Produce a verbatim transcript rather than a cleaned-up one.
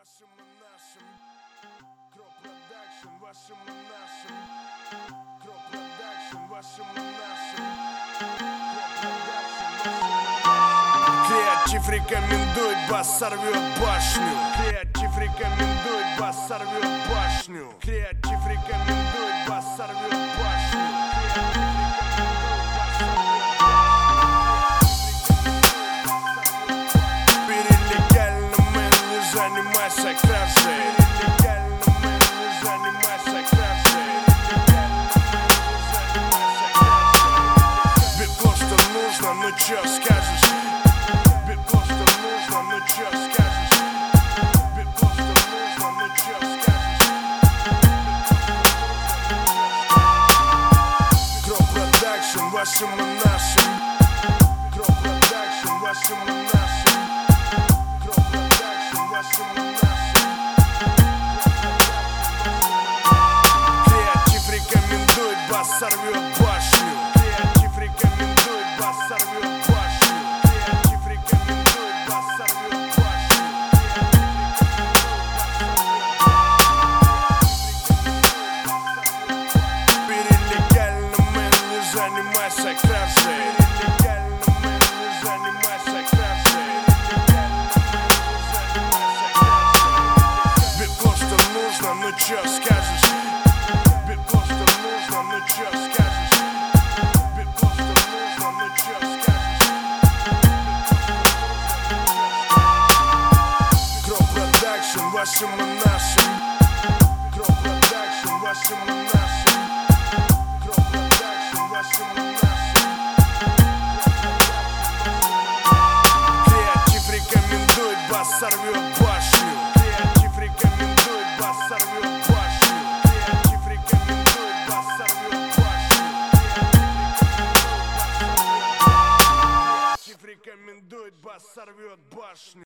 вашим и нашим. Кроп продакшн, вашим и нашим. Кроп продакшн, вашим и нашим. Креатив рекомендует, бас сорвет башню. Креатив рекомендует, бас сорвет башню. Креатив рекомендует, бас сорвет башню. Занимайся красой. Нелегально, мэн, не занимайся красой. Бетло, что нужно, ну чё скажешь? Бетло, что нужно, ну чё скажешь? Бетло, что нужно, ну чё скажешь? Кроп продакшн, вашим и нашим. Кроп продакшн, вашим и нашим. Креатив рекомендует, бас сорвет башню. Креатив рекомендует, бас сорвет башню. Креатив рекомендует, бас сорвет башню. Перелегально, мэн, не занимайся красой. Перелегально, мэн, не занимайся красой. Ну чё скажешь? Бетло, что нужно, ну чё скажешь? Бетло, что нужно, ну чё скажешь? Кроп продакшн, вашим и нашим. Кроп продакшн, вашим и нашим. Кроп продакшн, вашим и нашим. Креатив рекомендует, бас сорвет башню. Креатив рекомендует, бас сорвет башню. Креатив рекомендует, бас сорвет башню. Креатив рекомендует, бас сорвет башню.